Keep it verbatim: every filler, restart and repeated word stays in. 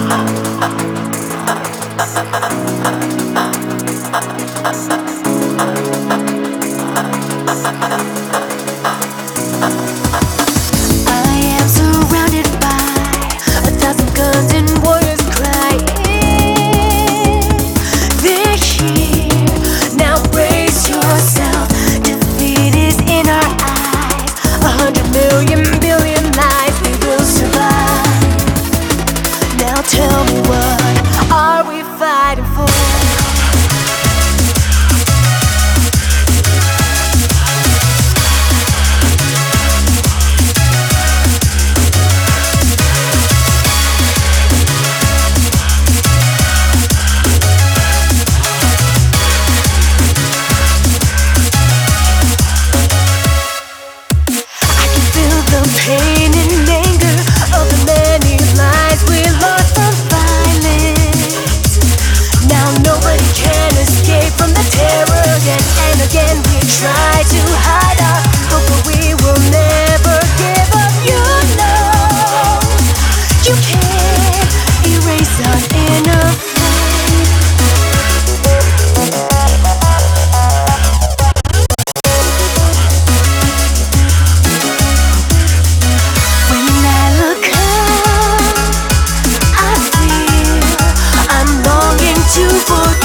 Tell me, what are we fighting for? I can feel the pain and anger of the many lives we lost from violence. Now nobody can escape from the terror again and again. We try to hide our hope, but we will never give up. You know, you can't erase our inner flame. When I look up, I feel I'm longing to forget.